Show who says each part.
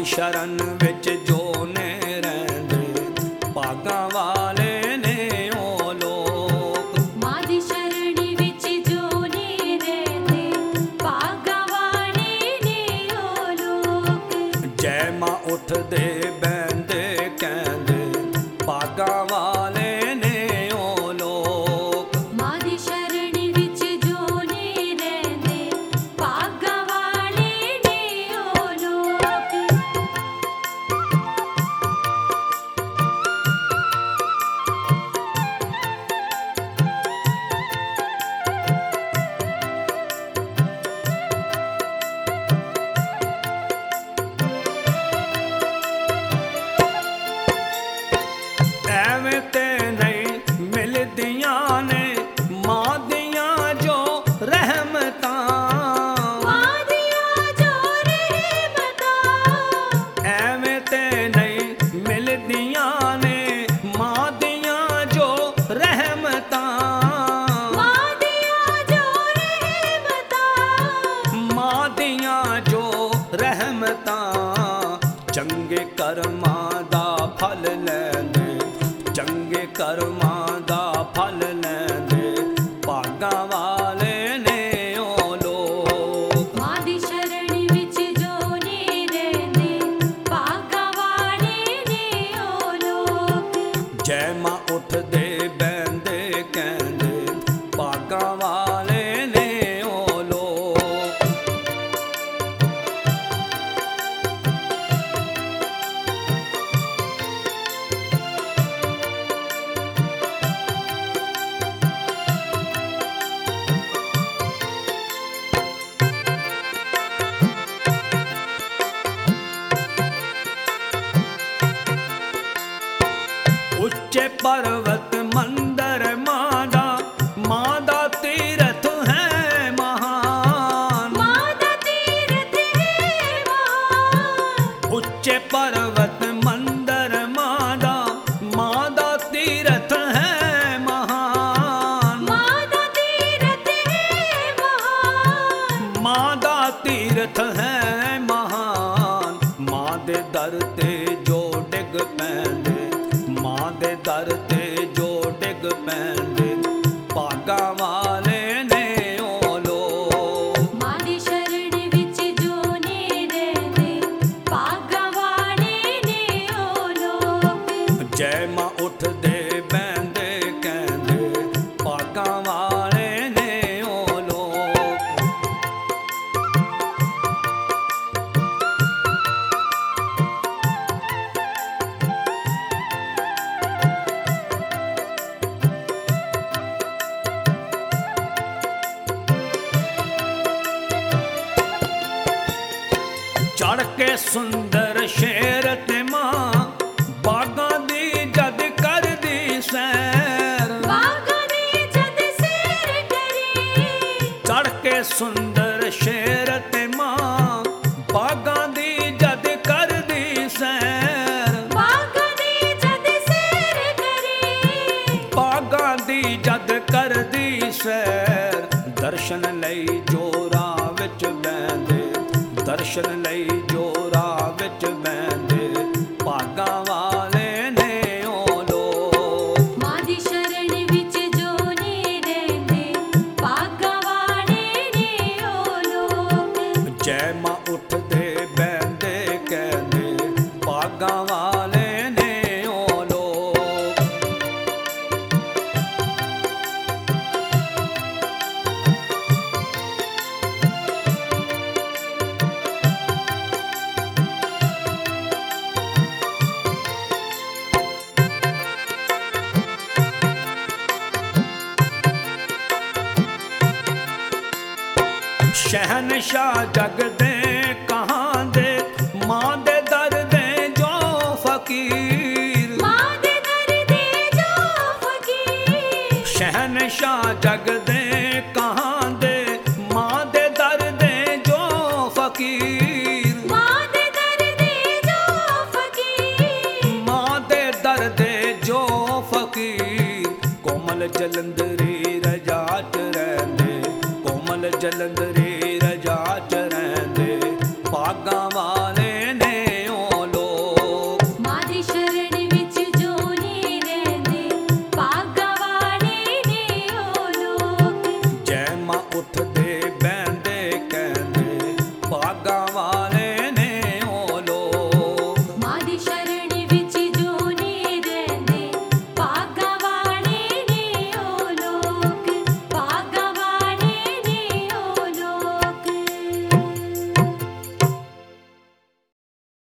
Speaker 1: ਸ਼ਰਨ ਵਿੱਚ ਜੋ ਨੇ ਰਹਿੰਦੇ ਭਾਗਾਂ ਵਾਲੇ ਨੇ ਉਹ ਲੋਕ।
Speaker 2: ਮਾਂ ਦੀ ਸ਼ਰਨ ਵਿੱਚ ਜੋ ਨੇ ਰਹਿੰਦੇ ਭਾਗਾਂ ਵਾਲੇ ਨੇ ਉਹ ਲੋਕ।
Speaker 1: ਜੈ ਮਾਂ ਉੱਠਦੇ ਬਹਿੰਦੇ ਕਹਿੰਦੇ ਭਾਗਾਂ ਵਾਲੇ ਨੇ ਉਹ ਲੋਕ।
Speaker 2: ਮਾਂ ਦੀ ਸ਼ਰਨ ਵਿੱਚ ਜੋ ਨੇ ਰਹਿੰਦੇ ਭਾਗਾਂ ਵਾਲੇ ਨੇ ਉਹ ਲੋਕ।
Speaker 1: ਐਵੇਂ ਤੇ ਨਹੀਂ ਮਿਲਦੀਆਂ ਨੇ ਮਾਂ ਦੀਆਂ ਜੋ ਰਹਿਮਤਾਂ।
Speaker 2: ਮਾਂ ਦੀਆਂ ਜੋ ਰਹਿਮਤਾਂ।
Speaker 1: ਐਵੇਂ ਤੇ ਨਹੀਂ ਮਿਲਦੀਆਂ ਨੇ ਮਾਂ ਦੀਆਂ ਜੋ ਰਹਿਮਤਾਂ।
Speaker 2: ਮਾਂ ਦੀਆਂ ਜੋ ਰਹਿਮਤਾਂ।
Speaker 1: ਮਾਂ ਦੀਆਂ ਜੋ ਰਹਿਮਤਾਂ ਚੰਗੇ ਕਰਮਾਂ ਦਾ ਫਲ ਲੈਂਦੇ ਚੰਗੇ ਕਰਮਾਂ ਦਾ ਫਲ ਲੈਂਦੇ ਭਾਗਾਂ ਵਾਲੇ ਨੇ ਉਹ ਲੋਕ।
Speaker 2: ਮਾਂ ਦੀ ਸ਼ਰਨ ਵਿੱਚ ਜੋ ਨੇ ਰਹਿੰਦੇ ਭਾਗਾਂ ਵਾਲੇ ਨੇ ਉਹ ਲੋਕ।
Speaker 1: ਜੈ ਮਾਂ ਉੱਠਦੇ ਬਹਿੰਦੇ ਕਹਿੰਦੇ ਭਾਗਾਂ ਵਾਲੇ ਨੇ ਉਹ ਲੋਕ। ਉੱਚੇ ਪਰਵਤ ਮੰਦਰ ਮਾਂ ਦਾ ਤੀਰਥ ਹੈ ਮਹਾਨ।
Speaker 2: ਮਾਂ ਦਾ ਤੀਰਥ ਹੈ ਮਹਾਨ।
Speaker 1: ਉੱਚੇ ਪਰਵਤ ਮੰਦਰ ਮਾਂ ਦਾ ਤੀਰਥ ਹੈ ਮਹਾਨ।
Speaker 2: ਮਾਂ ਦਾ ਤੀਰਥ ਹੈ ਮਹਾਨ।
Speaker 1: ਮਾਂ ਦਾ ਤੀਰਥ ਹੈ ਮਹਾਨ। ਮਾਂ ਦੇ ਦਰ ਤੇ ਜੋ ਡਿੱਗ ਪੈਂਦੇ ਮਾਂ ਦੇ ਦਰ ਤੇ ਜੋ ਡਿੱਗ ਪੈਂਦੇ ਭਾਗਾਂ ਵਾਲੇ ਨੇ ਉਹ ਲੋਕ।
Speaker 2: ਮਾਂ ਦੀ ਸ਼ਰਨ ਵਿੱਚ ਜੋ ਨੇ ਰਹਿੰਦੇ ਭਾਗਾਂ ਵਾਲੇ ਨੇ ਉਹ ਲੋਕ।
Speaker 1: ਜੈ ਮਾਂ ਉੱਠਦੇ ਬਹਿੰਦੇ ਕਹਿੰਦੇ ਭਾਗਾਂ ਵਾਲੇ ਨੇ ਉਹ ਲੋਕ। ਚੜ ਕੇ ਸੁੰਦਰ ਸ਼ੇਰ ਤੇ ਮਾਂ ਬਾਗਾਂ ਦੀ ਜਦ ਕਰਦੀ ਸੈਰ।
Speaker 2: ਬਾਗਾਂ ਦੀ ਜਦ ਸੈਰ ਕਰੀ।
Speaker 1: ਚੜ ਕੇ ਸੁੰਦਰ ਸ਼ੇਰ ਤੇ ਮਾਂ ਬਾਗਾਂ ਦੀ ਜਦ ਕਰਦੀ ਸੈਰ।
Speaker 2: ਬਾਗਾਂ ਦੀ ਜਦ ਸੈਰ ਕਰੀ।
Speaker 1: ਬਾਗਾਂ ਦੀ ਜਦ ਕਰਦੀ ਸੈਰ ਦਰਸ਼ਨ ਲਈ ਜੋ ਰਾਹ ਵਿੱਚ ਬਹਿੰਦੇ ਦਰਸ਼ਨ ਲਈ ਜੋ ਰਾਹ ਵਿੱਚ ਬਹਿੰਦੇ ਭਾਗਾਂ ਵਾਲੇ ਨੇ ਉਹ ਲੋਕ।
Speaker 2: ਮਾਂ ਦੀ ਸ਼ਰਨ ਵਿੱਚ ਜੋ ਨੇ ਰਹਿੰਦੇ ਭਾਗਾਂ ਵਾਲੇ ਨੇ ਉਹ ਲੋਕ।
Speaker 1: ਜੈ ਮਾਂ ਉੱਠਦੇ ਬਹਿੰਦੇ ਕਹਿੰਦੇ ਭਾਗਾਂ ਵਾਲੇ ਨੇ ਉਹ ਲੋਕ। ਸ਼ਹਿਨशाह ਜਗ ਦੇ ਕਹਾਂਦੇ ਮਾਂ ਦੇ ਦਰ ਦੇ ਜੋ ਫਕੀਰ।
Speaker 2: ਮਾਂ ਦੇ ਦਰ ਦੇ ਜੋ ਫਕੀਰ।
Speaker 1: ਸ਼ਹਿਨशाह ਜਗ ਦੇ ਕਹਾਂਦੇ ਮਾਂ ਦੇ ਦਰ ਦੇ ਜੋ ਫਕੀਰ।
Speaker 2: ਮਾਂ ਦੇ ਦਰ ਦੇ ਜੋ ਫਕੀਰ।
Speaker 1: ਮਾਂ ਦੇ ਦਰ ਦੇ ਜੋ ਫਕੀਰ ਕੋਮਲ ਜਲੰਧਰੀ